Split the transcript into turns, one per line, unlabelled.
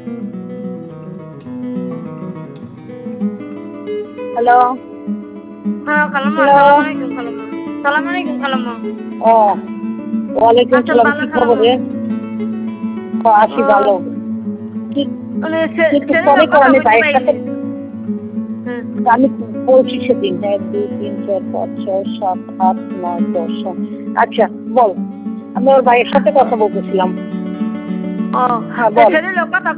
Hello.
হ্যাঁ খালাম্মা,
hello.
আসসালামু আলাইকুম খালাম্মা। সালাম আলাইকুম খালাম্মা।
ও ওয়ালাইকুম
আচ্ছা
সালাম,
ভালো
কি খবর
খালাম্মা।
রে? আছি
ও
ভালো। কি
মানে
একটু
সেদিন
পরে কর,
কথা
আমি
বলতে
ভাইয়ের সাথে
পারিনি। হ্যাঁ।
আমি বলছি সেদিন 1 2 3 4 5 6 7 8 9 10। আচ্ছা বল, আমি ওর ভাইয়ের সাথে কথা বলতেছিলাম।
ও
হ্যাঁ বল।
সেদিন কথা